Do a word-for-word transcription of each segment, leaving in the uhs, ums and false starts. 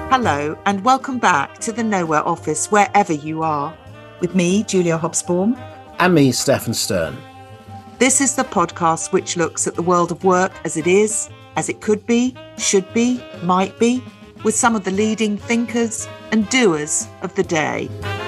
Hello and welcome back to the Nowhere office, wherever you are. With me, Julia Hobsbawm. And me, Stefan Stern. This is the podcast which looks at the world of work as it is, as it could be, should be, might be, with some of the leading thinkers and doers of the day.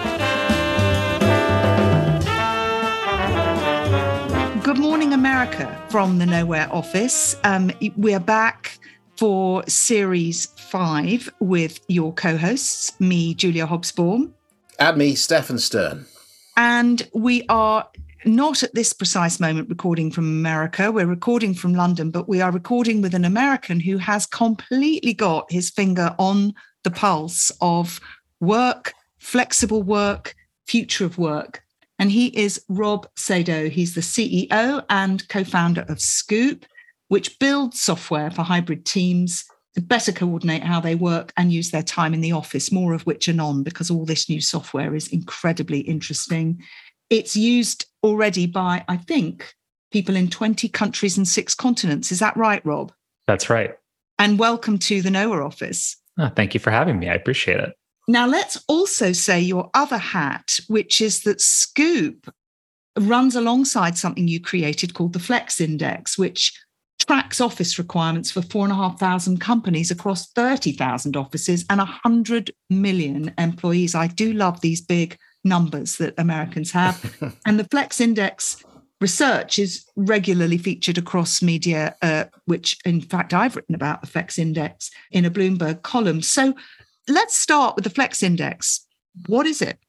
Good morning, America, from the Nowhere office. Um, we're back for series five with your co-hosts, me, Julia Hobsbawm. And me, Stefan Stern. And we are not at this precise moment recording from America. We're recording from London, but we are recording with an American who has completely got his finger on the pulse of work, flexible work, future of work. And he is Rob Sado. He's the C E O and co-founder of Scoop, which builds software for hybrid teams to better coordinate how they work and use their time in the office, more of which anon, because all this new software is incredibly interesting. It's used already by, I think, people in twenty countries and six continents. Is that right, Rob? That's right. And welcome to the Nowhere office. Oh, thank you for having me. I appreciate it. Now, let's also say your other hat, which is that Scoop runs alongside something you created called the Flex Index, which tracks office requirements for four and a half thousand companies across thirty thousand offices and one hundred million employees. I do love these big numbers that Americans have. And the Flex Index research is regularly featured across media, uh, which in fact I've written about the Flex Index in a Bloomberg column. So let's start with the Flex Index. What is it?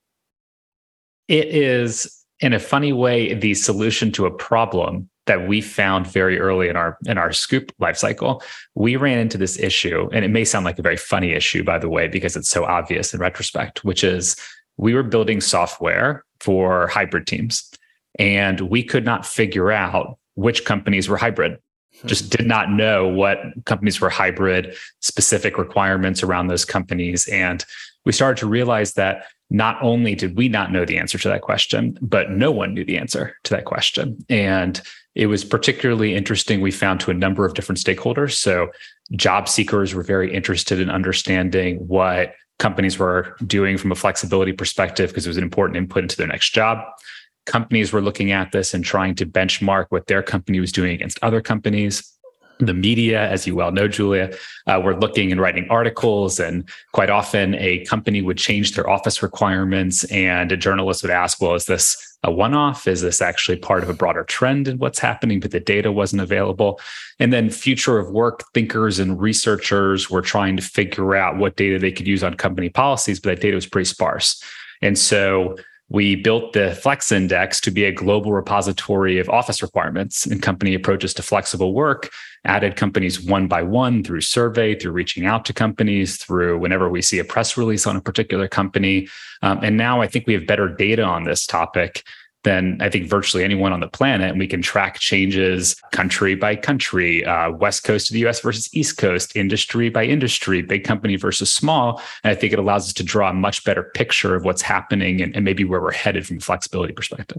It is, in a funny way, the solution to a problem that we found very early in our in our Scoop lifecycle. We ran into this issue, and it may sound like a very funny issue, by the way, because it's so obvious in retrospect, which is we were building software for hybrid teams, and we could not figure out which companies were hybrid. Just did not know what companies were hybrid, specific requirements around those companies. And we started to realize that not only did we not know the answer to that question, but no one knew the answer to that question. And it was particularly interesting, we found, to a number of different stakeholders. So job seekers were very interested in understanding what companies were doing from a flexibility perspective, because it was an important input into their next job. Companies were looking at this and trying to benchmark what their company was doing against other companies. The media, as you well know, Julia, uh, were looking and writing articles, and quite often a company would change their office requirements, and a journalist would ask, well, is this a one-off? Is this actually part of a broader trend in what's happening? But the data wasn't available. And then future of work thinkers and researchers were trying to figure out what data they could use on company policies, but that data was pretty sparse. And so we built the Flex Index to be a global repository of office requirements and company approaches to flexible work, added companies one by one through survey, through reaching out to companies, through whenever we see a press release on a particular company. Um, and now I think we have better data on this topic than I think virtually anyone on the planet. And we can track changes country by country, uh, West Coast of the U S versus East Coast, industry by industry, big company versus small. And I think it allows us to draw a much better picture of what's happening and, and maybe where we're headed from a flexibility perspective.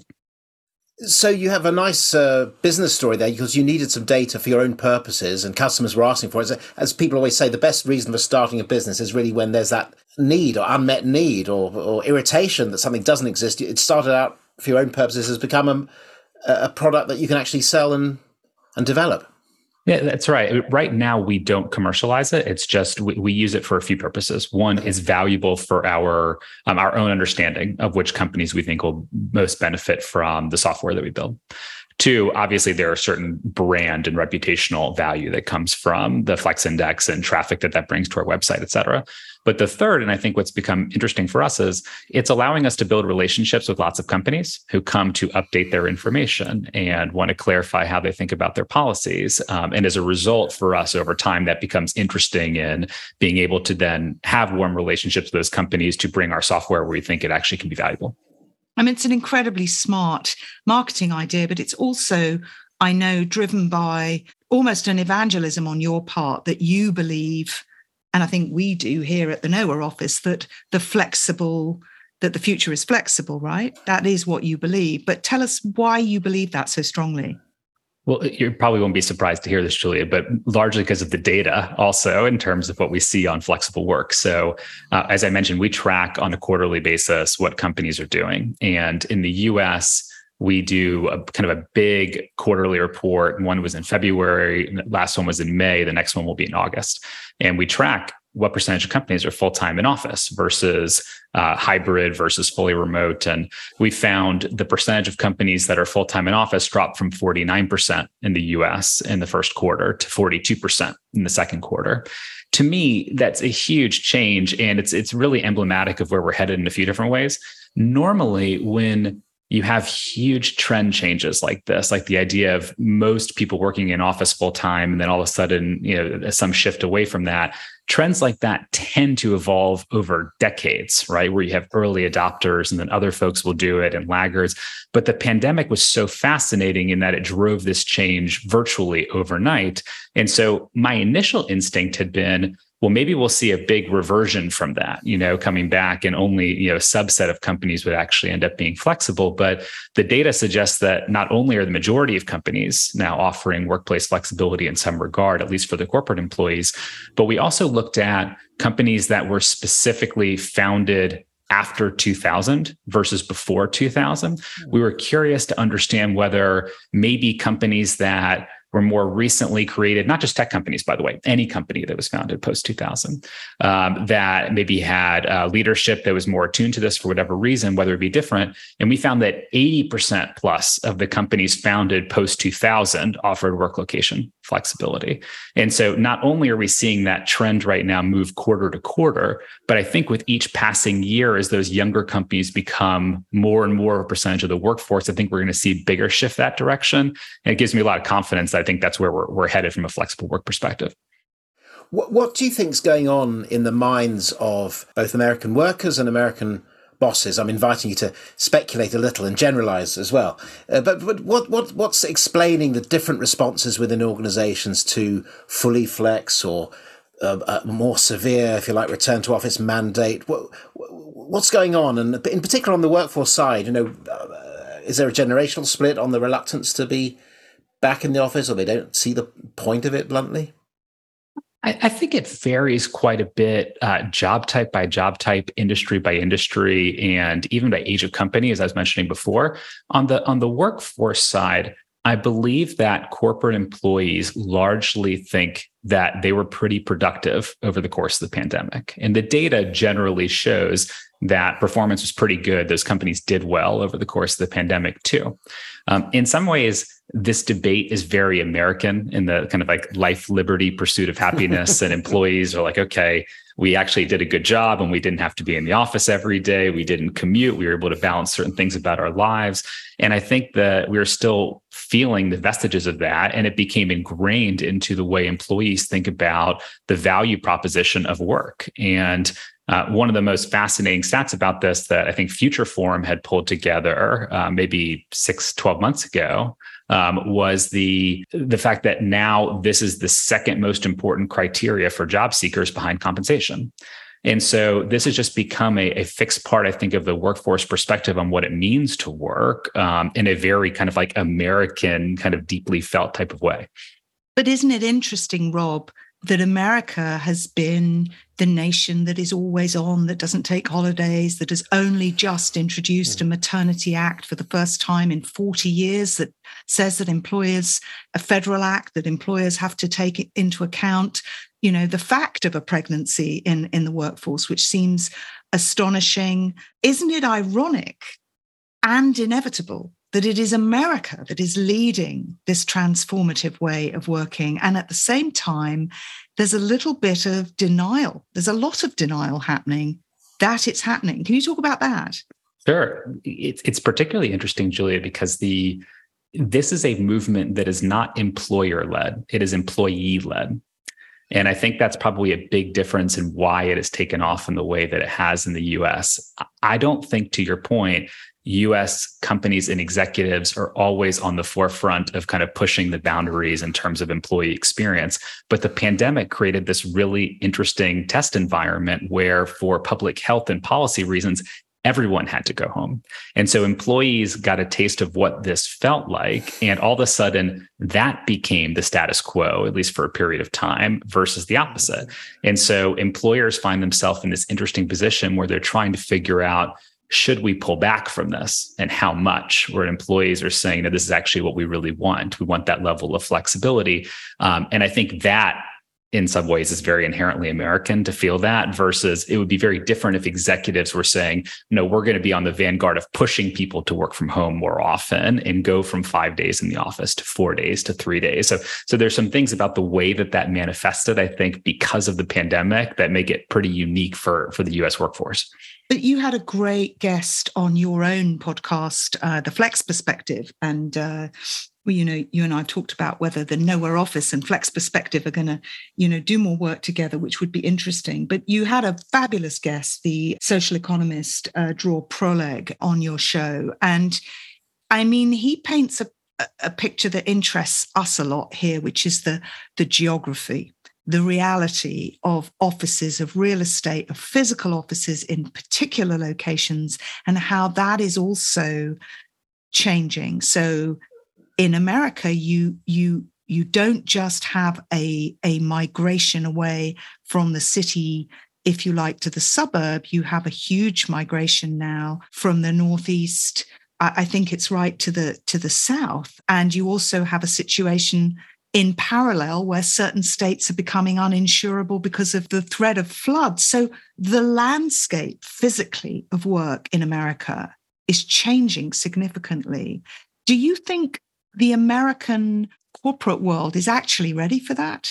So you have a nice uh, business story there, because you needed some data for your own purposes and customers were asking for it. As people always say, the best reason for starting a business is really when there's that need or unmet need or, or irritation that something doesn't exist. It started out for your own purposes, has become a, a product that you can actually sell and, and develop. Yeah, that's right. Right now, we don't commercialize it. It's just we, we use it for a few purposes. One is valuable for our um, our own understanding of which companies we think will most benefit from the software that we build. Two, obviously, there are certain brand and reputational value that comes from the Flex Index and traffic that that brings to our website, et cetera. But the third, and I think what's become interesting for us, is it's allowing us to build relationships with lots of companies who come to update their information and want to clarify how they think about their policies. Um, and as a result, for us over time, that becomes interesting in being able to then have warm relationships with those companies to bring our software where we think it actually can be valuable. I mean, it's an incredibly smart marketing idea, but it's also, I know, driven by almost an evangelism on your part that you believe, and I think we do here at the Nowhere office, that the flexible, that the future is flexible, right? That is what you believe. But tell us why you believe that so strongly. Well, you probably won't be surprised to hear this, Julia, but largely because of the data also in terms of what we see on flexible work. So uh, as I mentioned, we track on a quarterly basis what companies are doing. And in the U S, we do a kind of a big quarterly report. One was in February, the last one was in May, the next one will be in August. And we track what percentage of companies are full-time in office versus uh, hybrid versus fully remote. And we found the percentage of companies that are full-time in office dropped from forty-nine percent in the U S in the first quarter to forty-two percent in the second quarter. To me, that's a huge change. And it's, it's really emblematic of where we're headed in a few different ways. Normally, when you have huge trend changes like this, like the idea of most people working in office full time, and then all of a sudden, you know, some shift away from that. Trends like that tend to evolve over decades, right? Where you have early adopters and then other folks will do it and laggards. But the pandemic was so fascinating in that it drove this change virtually overnight. And so my initial instinct had been, well, maybe we'll see a big reversion from that, you know, coming back, and only, you know, a subset of companies would actually end up being flexible. But the data suggests that not only are the majority of companies now offering workplace flexibility in some regard, at least for the corporate employees, but we also looked at companies that were specifically founded after two thousand versus before two thousand. We were curious to understand whether maybe companies that were more recently created, not just tech companies, by the way, any company that was founded post two thousand, um, that maybe had uh, leadership that was more attuned to this for whatever reason, whether it be different. And we found that eighty percent plus of the companies founded post two thousand offered work location flexibility. And so not only are we seeing that trend right now move quarter to quarter, but I think with each passing year, as those younger companies become more and more of a percentage of the workforce, I think we're going to see bigger shift that direction. And it gives me a lot of confidence that I think that's where we're, we're headed from a flexible work perspective. What, what do you think is going on in the minds of both American workers and American bosses? I'm inviting you to speculate a little and generalize as well. Uh, but but what what what's explaining the different responses within organizations to fully flex or uh, a more severe, if you like, return to office mandate? What, what's going on? And in particular on the workforce side, you know, uh, is there a generational split on the reluctance to be back in the office, or they don't see the point of it, bluntly? I, I think it varies quite a bit, uh, job type by job type, industry by industry, and even by age of company, as I was mentioning before. On the on the workforce side, I believe that corporate employees largely think that they were pretty productive over the course of the pandemic. And the data generally shows that performance was pretty good. Those companies did well over the course of the pandemic too. Um, in some ways, this debate is very American in the kind of like life, liberty, pursuit of happiness. And employees are like, okay, we actually did a good job and we didn't have to be in the office every day. We didn't commute. We were able to balance certain things about our lives. And I think that we are still feeling the vestiges of that. And it became ingrained into the way employees think about the value proposition of work. And Uh, one of the most fascinating stats about this that I think Future Forum had pulled together uh, maybe six, twelve months ago um, was the, the fact that now this is the second most important criteria for job seekers behind compensation. And so this has just become a, a fixed part, I think, of the workforce perspective on what it means to work um, in a very kind of like American, kind of deeply felt type of way. But isn't it interesting, Rob, that America has been the nation that is always on, that doesn't take holidays, that has only just introduced a maternity act for the first time in forty years that says that employers, a federal act that employers have to take into account, you know, the fact of a pregnancy in, in the workforce, which seems astonishing. Isn't it ironic and inevitable that it is America that is leading this transformative way of working? And at the same time, there's a little bit of denial. There's a lot of denial happening that it's happening. Can you talk about that? Sure. It's, it's particularly interesting, Julia, because the this is a movement that is not employer-led. It is employee-led. And I think that's probably a big difference in why it has taken off in the way that it has in the U S. I don't think, to your point, U S companies and executives are always on the forefront of kind of pushing the boundaries in terms of employee experience. But the pandemic created this really interesting test environment where, for public health and policy reasons, everyone had to go home. And so employees got a taste of what this felt like. And all of a sudden, that became the status quo, at least for a period of time, versus the opposite. And so employers find themselves in this interesting position where they're trying to figure out, should we pull back from this and how much? Where employees are saying, no, this is actually what we really want. We want that level of flexibility. Um, and I think that in some ways is very inherently American to feel that, versus it would be very different if executives were saying, no, we're going to be on the vanguard of pushing people to work from home more often and go from five days in the office to four days to three days. So, so there's some things about the way that that manifested, I think, because of the pandemic that make it pretty unique for, for the U S workforce. But you had a great guest on your own podcast, uh, The Flex Perspective. And, uh, well, you know, you and I talked about whether the Nowhere Office and Flex Perspective are going to, you know, do more work together, which would be interesting. But you had a fabulous guest, the social economist, uh, Dror Proleg, on your show. And I mean, he paints a, a picture that interests us a lot here, which is the, the geography, the reality of offices, of real estate, of physical offices in particular locations, and how that is also changing. So in America, you you you don't just have a, a migration away from the city, if you like, to the suburb. You have a huge migration now from the northeast, I think it's right, to the to the south. And you also have a situation in parallel where certain states are becoming uninsurable because of the threat of flood. So the landscape physically of work in America is changing significantly. Do you think the American corporate world is actually ready for that?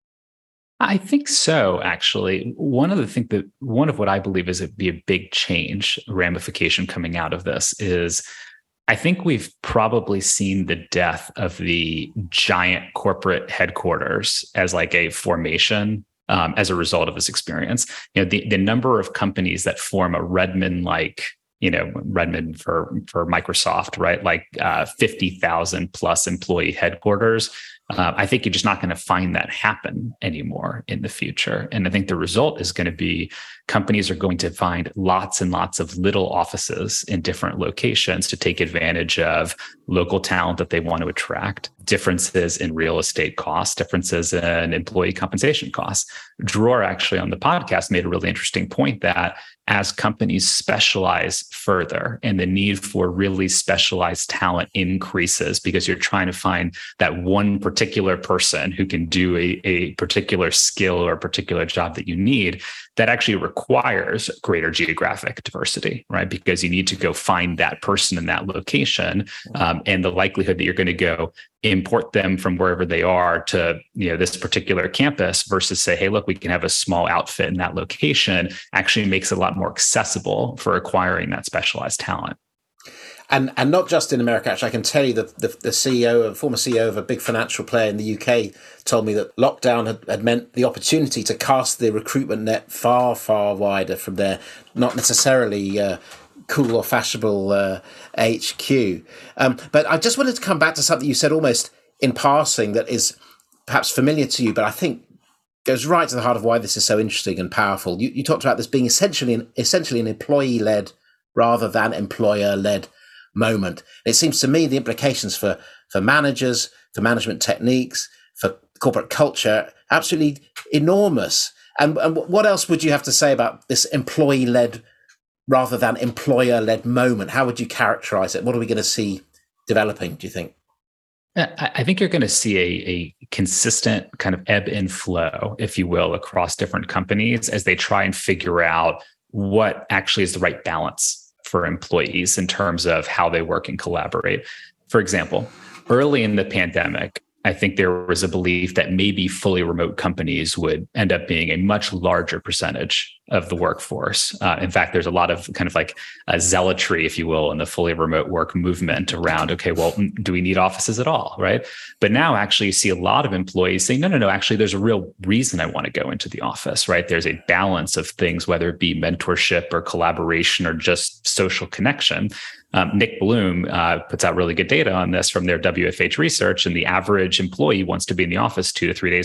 I think so, actually. One of the things that, one of what I believe is it'd be a big change, ramification coming out of this is, I think we've probably seen the death of the giant corporate headquarters as like a formation um, as a result of this experience. You know, the, the number of companies that form a Redmond-like, you know, Redmond for, for Microsoft, right? Like uh, fifty thousand plus employee headquarters. Uh, I think you're just not going to find that happen anymore in the future. And I think the result is going to be companies are going to find lots and lots of little offices in different locations to take advantage of local talent that they want to attract, differences in real estate costs, differences in employee compensation costs. Dror actually on the podcast made a really interesting point that as companies specialize further and the need for really specialized talent increases because you're trying to find that one particular person who can do a, a particular skill or a particular job that you need, that actually requires greater geographic diversity, right? Because you need to go find that person in that location. Um, and the likelihood that you're going to go import them from wherever they are to, you know, this particular campus versus say, hey, look, we can have a small outfit in that location actually makes it a lot more accessible for acquiring that specialized talent. And and not just in America, actually, I can tell you that the, the C E O, a former C E O of a big financial player in the U K told me that lockdown had, had meant the opportunity to cast the recruitment net far, far wider from their not necessarily uh, cool or fashionable uh, H Q. Um, but I just wanted to come back to something you said almost in passing that is perhaps familiar to you, but I think goes right to the heart of why this is so interesting and powerful. You, you talked about this being essentially an, essentially an employee-led rather than employer-led moment. It seems to me the implications for, for managers, for management techniques, for corporate culture, absolutely enormous. And, and what else would you have to say about this employee-led rather than employer-led moment? How would you characterize it? What are we going to see developing, do you think? I think you're going to see a, a consistent kind of ebb and flow, if you will, across different companies as they try and figure out what actually is the right balance for employees in terms of how they work and collaborate. For example, early in the pandemic, I think there was a belief that maybe fully remote companies would end up being a much larger percentage of the workforce. Uh, in fact, there's a lot of kind of like a zealotry, if you will, in the fully remote work movement around, okay, well, do we need offices at all, right? But now actually you see a lot of employees saying, no, no, no, actually there's a real reason I want to go into the office, right? There's a balance of things, whether it be mentorship or collaboration or just social connection. Um, Nick Bloom uh, puts out really good data on this from their W F H research, and the average employee wants to be in the office two to three days a week.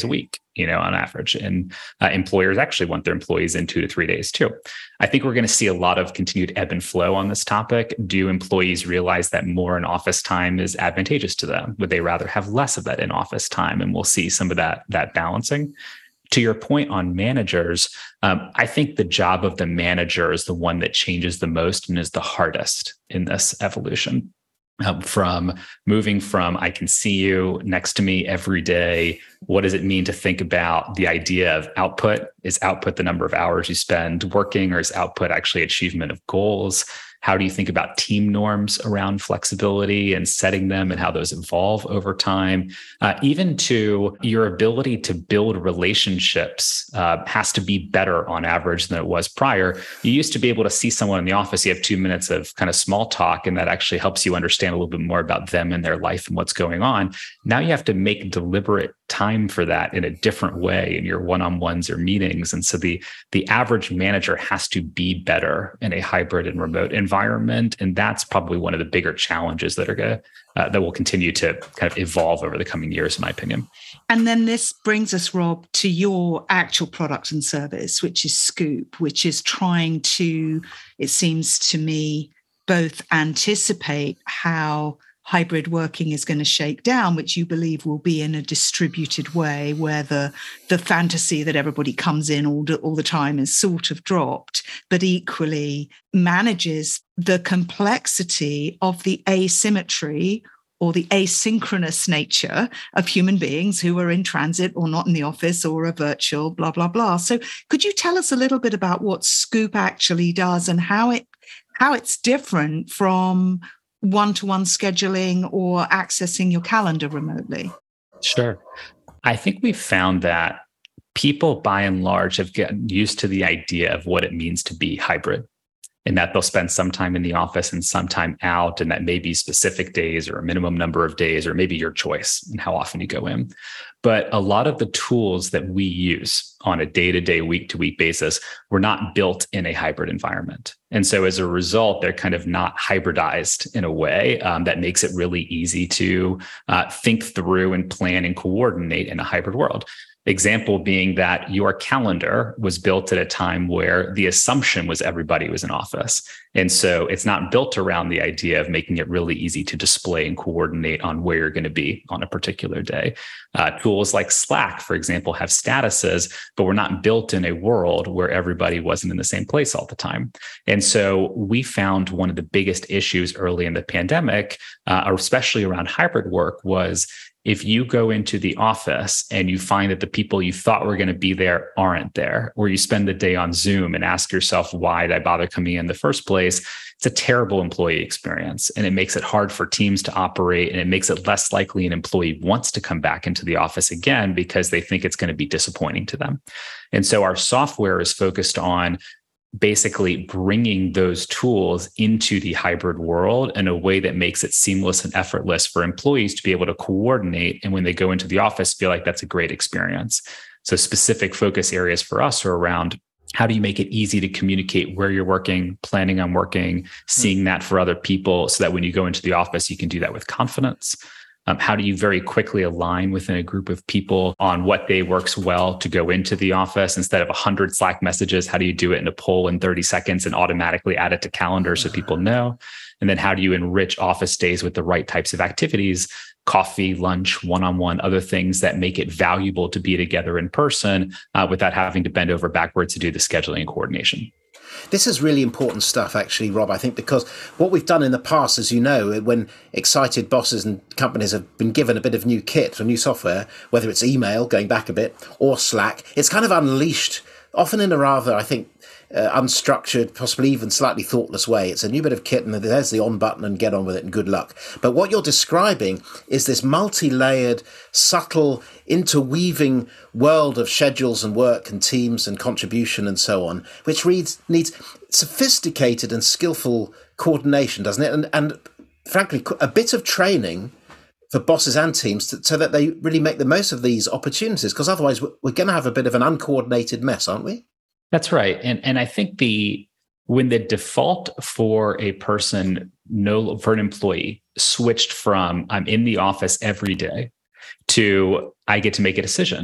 you know, on average. And uh, employers actually want their employees in two to three days too. I think we're going to see a lot of continued ebb and flow on this topic. Do employees realize that more in office time is advantageous to them? Would they rather have less of that in office time? And we'll see some of that, that balancing. To your point on managers, um, I think the job of the manager is the one that changes the most and is the hardest in this evolution. Um, from moving from, I can see you next to me every day. What does it mean to think about the idea of output? Is output the number of hours you spend working, or is output actually achievement of goals? How do you think about team norms around flexibility and setting them and how those evolve over time? Uh, even to your ability to build relationships uh, has to be better on average than it was prior. You used to be able to see someone in the office, you have two minutes of kind of small talk, and that actually helps you understand a little bit more about them and their life and what's going on. Now you have to make deliberate time for that in a different way in your one-on-ones or meetings. And so the, the average manager has to be better in a hybrid and remote environment. And that's probably one of the bigger challenges that are going to, uh, that will continue to kind of evolve over the coming years, in my opinion. And then this brings us, Rob, to your actual product and service, which is Scoop, which is trying to, it seems to me, both anticipate how hybrid working is going to shake down, which you believe will be in a distributed way where the, the fantasy that everybody comes in all, all the time is sort of dropped, but equally manages the complexity of the asymmetry or the asynchronous nature of human beings who are in transit or not in the office or are virtual, blah, blah, blah. So could you tell us a little bit about what Scoop actually does and how it how it's different from one-to-one scheduling or accessing your calendar remotely? Sure. I think we've found that people by and large have gotten used to the idea of what it means to be hybrid, and that they'll spend some time in the office and some time out, and that may be specific days or a minimum number of days, or maybe your choice and how often you go in. But a lot of the tools that we use on a day-to-day, week-to-week basis were not built in a hybrid environment. And so as a result, they're kind of not hybridized in a way um, that makes it really easy to uh, think through and plan and coordinate in a hybrid world. Example being that your calendar was built at a time where the assumption was everybody was in office. And so it's not built around the idea of making it really easy to display and coordinate on where you're going to be on a particular day. Uh, tools like Slack, for example, have statuses, but we're not built in a world where everybody wasn't in the same place all the time. And so we found one of the biggest issues early in the pandemic, uh, especially around hybrid work, was if you go into the office and you find that the people you thought were going to be there aren't there, or you spend the day on Zoom and ask yourself, why did I bother coming in the first place? It's a terrible employee experience, and it makes it hard for teams to operate, and it makes it less likely an employee wants to come back into the office again because they think it's going to be disappointing to them. And so our software is focused on basically bringing those tools into the hybrid world in a way that makes it seamless and effortless for employees to be able to coordinate. And when they go into the office, feel like that's a great experience. So specific focus areas for us are around how do you make it easy to communicate where you're working, planning on working, seeing that for other people so that when you go into the office, you can do that with confidence. Um, how do you very quickly align within a group of people on what day works well to go into the office instead of one hundred Slack messages? How do you do it in a poll in thirty seconds and automatically add it to calendar so people know? And then how do you enrich office days with the right types of activities, coffee, lunch, one-on-one, other things that make it valuable to be together in person uh, without having to bend over backwards to do the scheduling and coordination? This is really important stuff, actually, Rob, I think, because what we've done in the past, as you know, when excited bosses and companies have been given a bit of new kit or new software, whether it's email, going back a bit, or Slack, it's kind of unleashed, often in a rather, I think, uh, unstructured, possibly even slightly thoughtless way. It's a new bit of kit and there's the on button and get on with it and good luck. But what you're describing is this multi-layered, subtle, interweaving world of schedules and work and teams and contribution and so on, which reads, needs sophisticated and skillful coordination, doesn't it? And, and frankly, a bit of training for bosses and teams to, so that they really make the most of these opportunities, because otherwise we're, we're going to have a bit of an uncoordinated mess, aren't we? That's right. And and I think the when the default for a person, no for an employee switched from I'm in the office every day to I get to make a decision,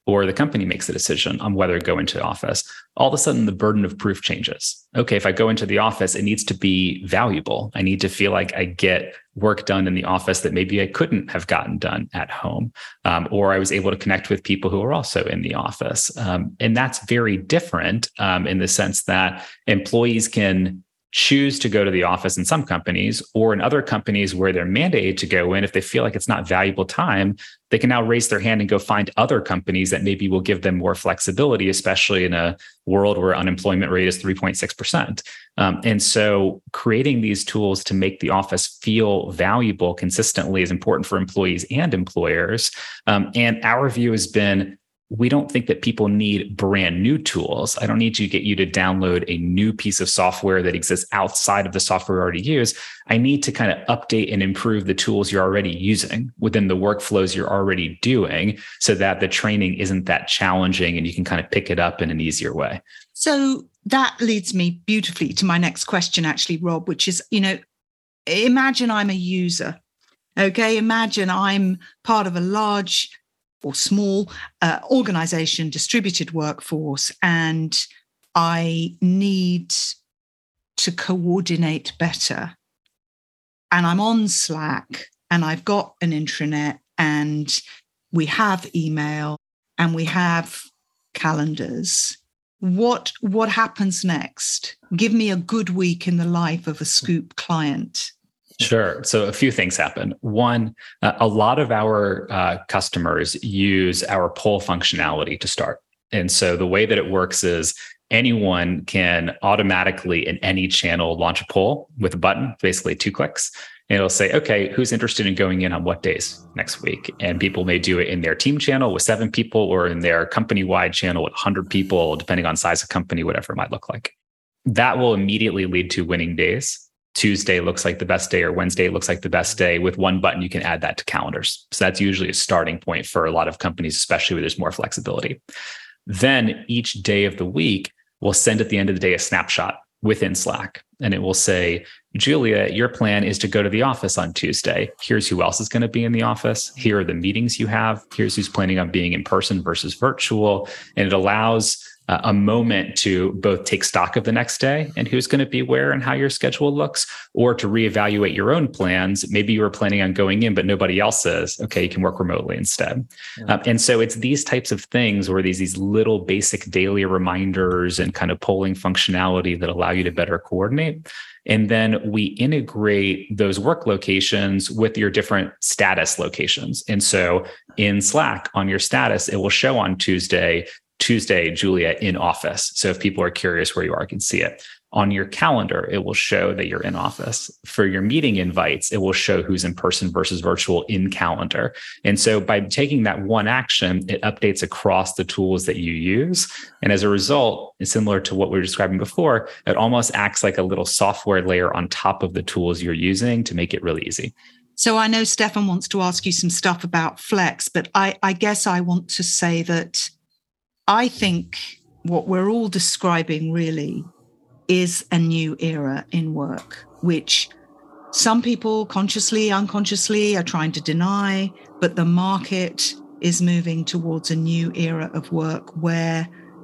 or the company makes a decision on whether to go into the office, all of a sudden the burden of proof changes. Okay, if I go into the office, it needs to be valuable. I need to feel like I get work done in the office that maybe I couldn't have gotten done at home, um, or I was able to connect with people who are also in the office. Um, and that's very different um, in the sense that employees can choose to go to the office in some companies, or in other companies where they're mandated to go in. If they feel like it's not valuable time, they can now raise their hand and go find other companies that maybe will give them more flexibility, especially in a world where unemployment rate is three point six percent. Um, and so creating these tools to make the office feel valuable consistently is important for employees and employers. Um, and our view has been, we don't think that people need brand new tools. I don't need to get you to download a new piece of software that exists outside of the software you already use. I need to kind of update and improve the tools you're already using within the workflows you're already doing so that the training isn't that challenging and you can kind of pick it up in an easier way. So that leads me beautifully to my next question, actually, Rob, which is, you know, imagine I'm a user. Okay, imagine I'm part of a large or small uh, organization, distributed workforce, and I need to coordinate better. And I'm on Slack and I've got an intranet and we have email and we have calendars. What, what happens next? Give me a good week in the life of a Scoop client. Sure. So a few things happen. One, uh, a lot of our uh, customers use our poll functionality to start. And so the way that it works is anyone can automatically in any channel launch a poll with a button, basically two clicks. And it'll say, okay, who's interested in going in on what days next week? And people may do it in their team channel with seven people or in their company-wide channel with one hundred people, depending on size of company, whatever it might look like. That will immediately lead to winning days. Tuesday looks like the best day or Wednesday looks like the best day. With one button, you can add that to calendars. So that's usually a starting point for a lot of companies, especially where there's more flexibility. Then each day of the week, we'll send at the end of the day a snapshot within Slack. And it will say, Julia, your plan is to go to the office on Tuesday. Here's who else is going to be in the office. Here are the meetings you have. Here's who's planning on being in person versus virtual. And it allows uh, a moment to both take stock of the next day and who's going to be where and how your schedule looks, or to reevaluate your own plans. Maybe you were planning on going in, but nobody else is. Okay, you can work remotely instead. Yeah. Um, and so it's these types of things where these, these little basic daily reminders and kind of polling functionality that allow you to better coordinate. And then we integrate those work locations with your different status locations. And so in Slack, on your status, it will show on Tuesday, Tuesday, Julia in office. So if people are curious where you are, can see it. On your calendar, it will show that you're in office. For your meeting invites, it will show who's in person versus virtual in calendar. And so by taking that one action, it updates across the tools that you use. And as a result, it's similar to what we were describing before, it almost acts like a little software layer on top of the tools you're using to make it really easy. So I know Stefan wants to ask you some stuff about Flex, but I, I guess I want to say that I think what we're all describing really is a new era in work, which some people consciously, unconsciously are trying to deny, but the market is moving towards a new era of work where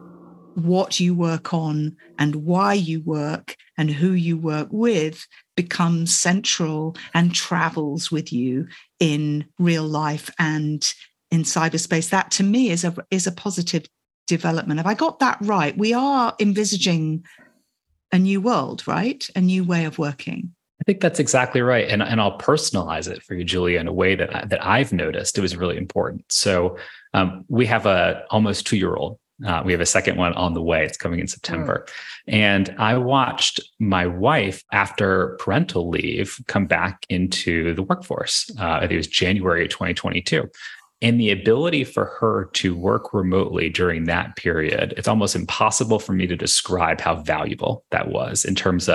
what you work on and why you work and who you work with becomes central and travels with you in real life and in cyberspace. That to me is a is a positive development. Have I got that right? We are envisaging a new world, right? A new way of working. I think that's exactly right. And, and I'll personalize it for you, Julia, in a way that, I, that I've noticed it was really important. So um, we have a almost two-year-old. Uh, we have a second one on the way. It's coming in September. Mm. And I watched my wife, after parental leave, come back into the workforce. Uh, I think it was January twenty twenty-two. And the ability for her to work remotely during that period, it's almost impossible for me to describe how valuable that was in terms of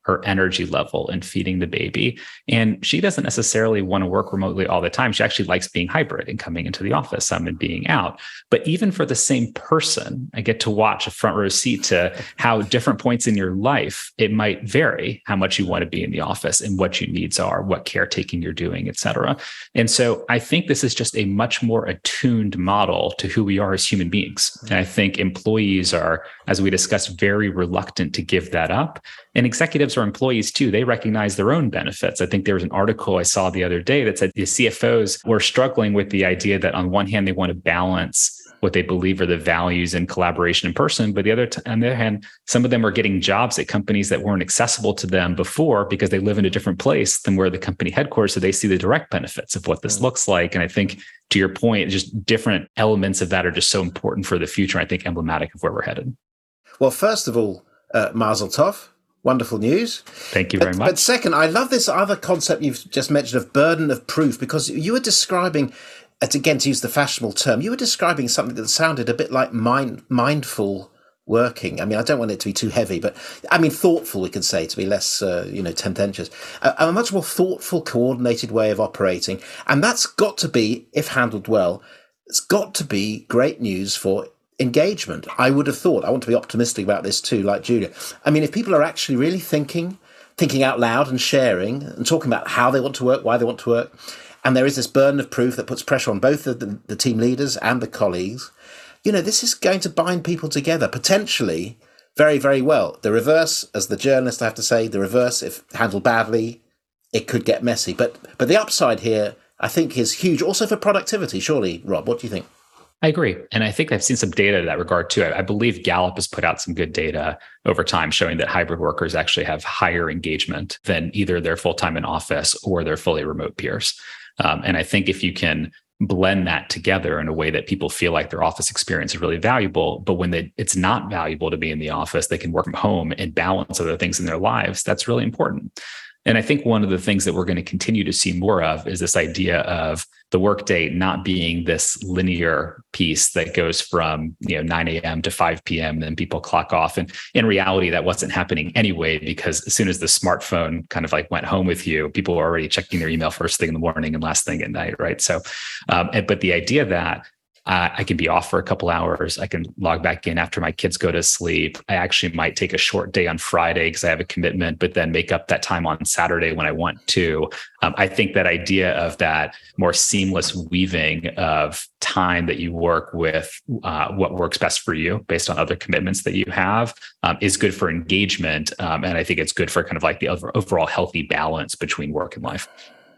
her energy level and feeding the baby. And she doesn't necessarily want to work remotely all the time. She actually likes being hybrid and coming into the office some and being out. But even for the same person, I get to watch a front row seat to how different points in your life, it might vary how much you want to be in the office and what your needs are, what caretaking you're doing, et cetera. And so I think this is just a much more attuned model to who we are as human beings. And I think employees are, as we discussed, very reluctant to give that up. And executives or employees too, they recognize their own benefits. I think there was an article I saw the other day that said the C F Os were struggling with the idea that on one hand, they want to balance what they believe are the values and collaboration in person. But the other t- on the other hand, some of them are getting jobs at companies that weren't accessible to them before because they live in a different place than where the company headquarters. So they see the direct benefits of what this looks like. And I think to your point, just different elements of that are just so important for the future. I think emblematic of where we're headed. Well, first of all, uh, Mazel Tov. Wonderful news. Thank you but, very much. But second, I love this other concept you've just mentioned of burden of proof, because you were describing, again, to use the fashionable term, you were describing something that sounded a bit like mind, mindful working. I mean, I don't want it to be too heavy, but I mean, thoughtful, we could say, to be less, uh, you know, tendentious. A, a much more thoughtful, coordinated way of operating. And that's got to be, if handled well, it's got to be great news for engagement. I would have thought. I want to be optimistic about this too, like Julia. I mean, if people are actually really thinking, thinking out loud and sharing and talking about how they want to work, why they want to work, and there is this burden of proof that puts pressure on both the, the, the team leaders and the colleagues, you know, this is going to bind people together, potentially very, very well. The reverse, as the journalist, I have to say, the reverse, if handled badly, it could get messy. But but the upside here, I think, is huge. Also for productivity, surely, Rob, what do you think? I agree. And I think I've seen some data in that regard too. I, I believe Gallup has put out some good data over time showing that hybrid workers actually have higher engagement than either their full-time in office or their fully remote peers. Um, and I think if you can blend that together in a way that people feel like their office experience is really valuable, but when they, it's not valuable to be in the office, they can work from home and balance other things in their lives. That's really important. And I think one of the things that we're going to continue to see more of is this idea of the workday not being this linear piece that goes from, you know, nine a.m. to five p.m. and then people clock off. And in reality, that wasn't happening anyway, because as soon as the smartphone kind of like went home with you, people were already checking their email first thing in the morning and last thing at night, right? So, um, but the idea that Uh, I can be off for a couple hours. I can log back in after my kids go to sleep. I actually might take a short day on Friday because I have a commitment, but then make up that time on Saturday when I want to. Um, I think that idea of that more seamless weaving of time that you work with uh, what works best for you based on other commitments that you have um, is good for engagement. Um, and I think it's good for kind of like the overall healthy balance between work and life.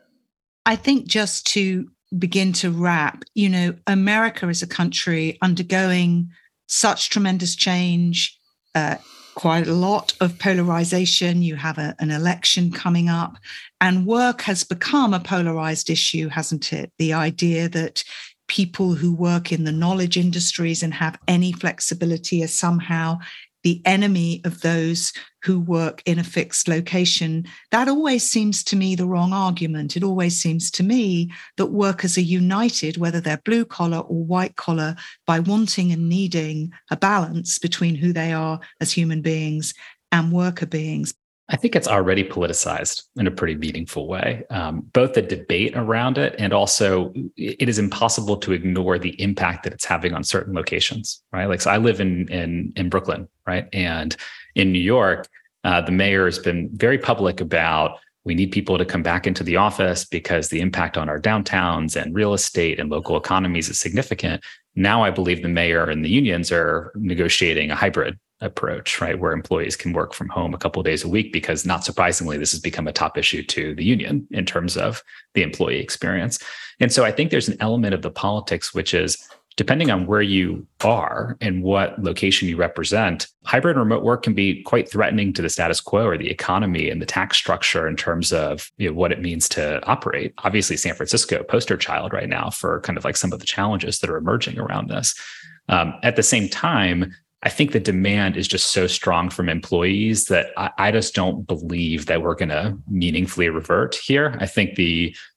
I think just to begin to wrap, you know, America is a country undergoing such tremendous change, uh, quite a lot of polarization. You have a, an election coming up, and work has become a polarized issue, hasn't it? The idea that people who work in the knowledge industries and have any flexibility are somehow the enemy of those who work in a fixed location. That always seems to me the wrong argument. It always seems to me that workers are united, whether they're blue collar or white collar, by wanting and needing a balance between who they are as human beings and worker beings. I think it's already politicized in a pretty meaningful way, um, both the debate around it and also it is impossible to ignore the impact that it's having on certain locations, right? Like, so I live in in, in Brooklyn, right? And in New York, uh, the mayor has been very public about we need people to come back into the office because the impact on our downtowns and real estate and local economies is significant. Now I believe the mayor and the unions are negotiating a hybrid approach, right, where employees can work from home a couple of days a week, because not surprisingly, this has become a top issue to the union in terms of the employee experience. And so I think there's an element of the politics, which is depending on where you are and what location you represent, hybrid and remote work can be quite threatening to the status quo or the economy and the tax structure in terms of, you know, what it means to operate. Obviously, San Francisco, poster child right now for kind of like some of the challenges that are emerging around this. Um, at the same time, I think the demand is just so strong from employees that I, I just don't believe that we're going to meaningfully revert here. I think the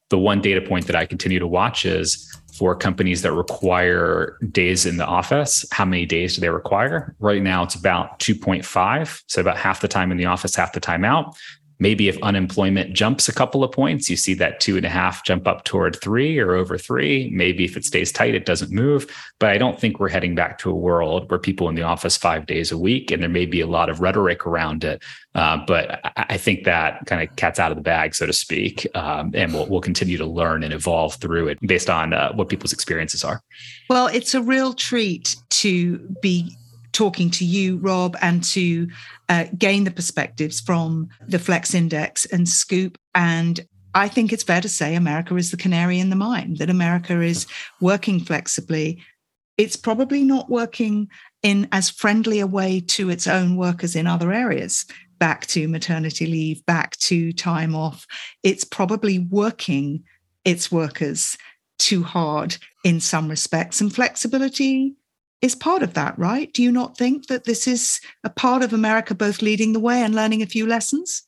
the one data point that I continue to watch is for companies that require days in the office, how many days do they require? Right now, it's about two point five. So about half the time in the office, half the time out. Maybe if unemployment jumps a couple of points, you see that two and a half jump up toward three or over three. Maybe if it stays tight, it doesn't move. But I don't think we're heading back to a world where people in the office five days a week, and there may be a lot of rhetoric around it. Uh, but I think that kind of cat's out of the bag, so to speak. Um, and we'll, we'll continue to learn and evolve through it based on uh, what people's experiences are. Well, it's a real treat to be talking to you, Rob, and to uh, gain the perspectives from the Flex Index and Scoop. And I think it's fair to say America is the canary in the mine, that America is working flexibly. It's probably not working in as friendly a way to its own workers in other areas, back to maternity leave, back to time off. It's probably working its workers too hard in some respects, and flexibility is part of that, right? Do you not think that this is a part of America both leading the way and learning a few lessons?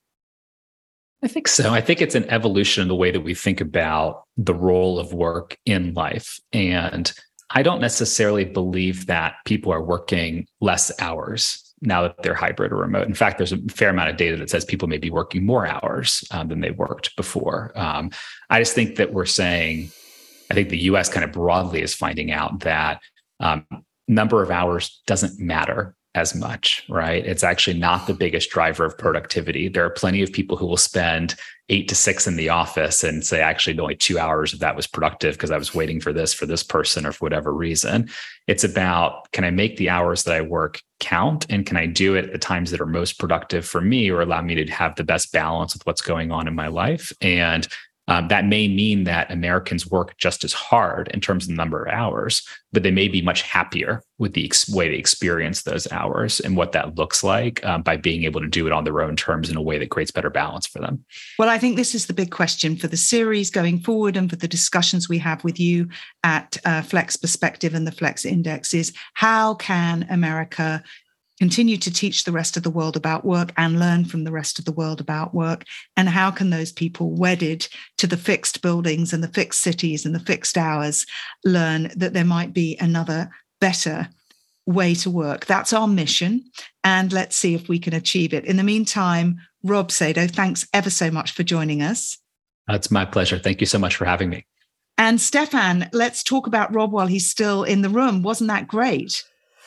I think so. I think it's an evolution in the way that we think about the role of work in life. And I don't necessarily believe that people are working less hours now that they're hybrid or remote. In fact, there's a fair amount of data that says people may be working more hours um, than they worked before. Um, I just think that we're saying, I think the U S kind of broadly is finding out that um, number of hours doesn't matter as much, right? It's actually not the biggest driver of productivity. There are plenty of people who will spend eight to six in the office and say, actually, only two hours of that was productive because I was waiting for this for this person or for whatever reason. It's about, can I make the hours that I work count? And can I do it at the times that are most productive for me or allow me to have the best balance with what's going on in my life? And Um, that may mean that Americans work just as hard in terms of the number of hours, but they may be much happier with the ex- way they experience those hours and what that looks like um, by being able to do it on their own terms in a way that creates better balance for them. Well, I think this is the big question for the series going forward and for the discussions we have with you at uh, Flex Perspective and the Flex Index is, how can America continue to teach the rest of the world about work and learn from the rest of the world about work? And how can those people wedded to the fixed buildings and the fixed cities and the fixed hours learn that there might be another better way to work? That's our mission. And let's see if we can achieve it. In the meantime, Rob Sado, thanks ever so much for joining us. It's my pleasure. Thank you so much for having me. And Stefan, let's talk about Rob while he's still in the room. Wasn't that great?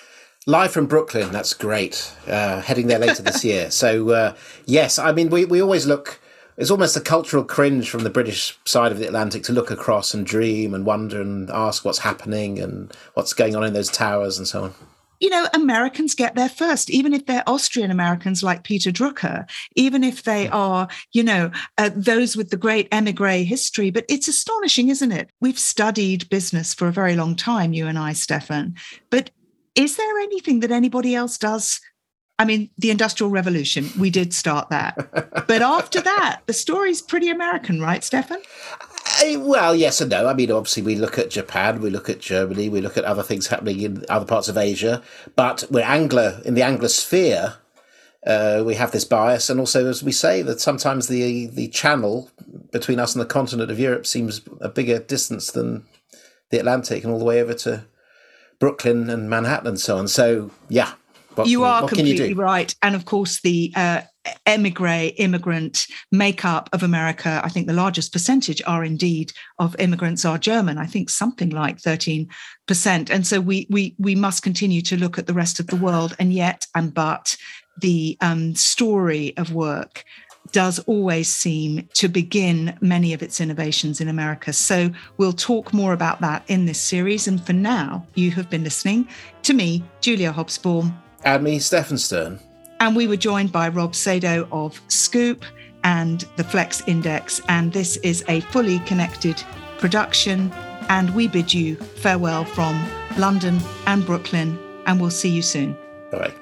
Live from Brooklyn, that's great. Uh, heading there later this year. So, uh, yes, I mean, we, we always look, it's almost a cultural cringe from the British side of the Atlantic to look across and dream and wonder and ask what's happening and what's going on in those towers and so on. You know, Americans get there first, even if they're Austrian Americans like Peter Drucker, even if they are, you know, uh, those with the great emigre history. But it's astonishing, isn't it? We've studied business for a very long time, you and I, Stefan. But is there anything that anybody else does? I mean, the Industrial Revolution, we did start that. But after that, the story's pretty American, right, Stefan? Uh, well, yes and no. I mean, obviously, we look at Japan, we look at Germany, we look at other things happening in other parts of Asia. But we're Anglo, in the Anglosphere, uh, we have this bias. And also, as we say, that sometimes the the channel between us and the continent of Europe seems a bigger distance than the Atlantic and all the way over to Brooklyn and Manhattan and so on. So, yeah. What you can, are what completely can you do? right. And of course, the uh, emigre, immigrant makeup of America, I think the largest percentage are indeed of immigrants are German. I think something like thirteen percent. And so we we we must continue to look at the rest of the world. And yet, and but, the um, story of work does always seem to begin many of its innovations in America. So we'll talk more about that in this series. And for now, you have been listening to me, Julia Hobsbawm. And me, Stefan Stern. And we were joined by Rob Sado of Scoop and the Flex Index. And this is a fully connected production. And we bid you farewell from London and Brooklyn. And we'll see you soon. Bye.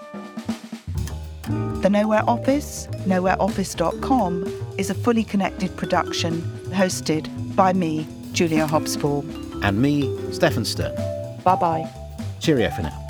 The Nowhere Office, nowhere office dot com, is a fully connected production hosted by me, Julia Hobsbawm. And me, Stefan Stern. Bye-bye. Cheerio for now.